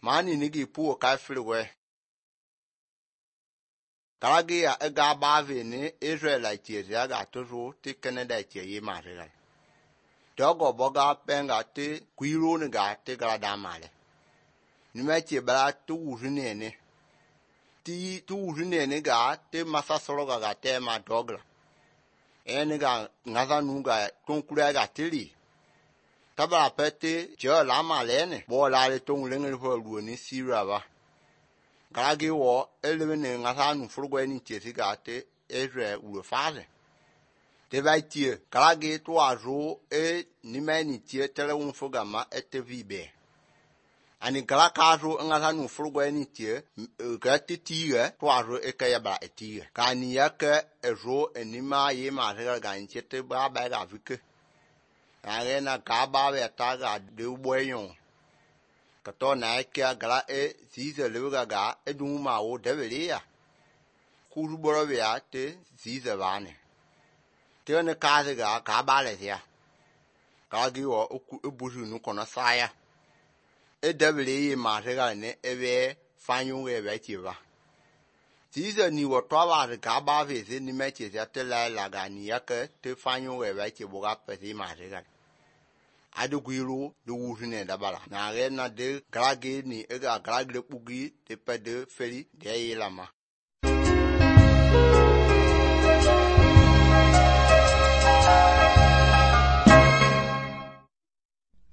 mani nigi pu ka filwe karagi ya ga bave ni Israelite ya ga tozo ti Canada ti yi marega dogo boga penga ti kwiro ni ga ti ga da male ni me ti bra tu wuzune ne ti tu wuzune ne ga ti masasoro ga te ma dogla eni ga ngaza nu ga tonkura ga tili taba pete jo la malene bo la le tong lengel fo lu ni sira ba karagi wo elebe ne ngaza nu furgo ni ti ga te Israel u faze te vai tie karagi to ajo ni meni tie tele un fogama etvibe ani kala kajo ngaza nu furgo ni tie ga titiye to ajo ekaya ba etie kani yake ejo enima ye ma ga nchete ba ba ga vike arena ka ba be ta ga de boyon kato na kia gra zize lewa ga eduma o debelia kuru borobia te zize bane te ne kaze ga ka bale ya ka gi o ebuju nu kono saya debeli ma ga ne ebe fanyu we be ti ba zize ni wo to ba ga ba ve ze ni me ti ya te la ga ni ya ke te fanyu we be ti bo ga pe ti ma ga adu guiru du wuzune da bala na rena de grage ni ega grage pugi de pe de feri de yelama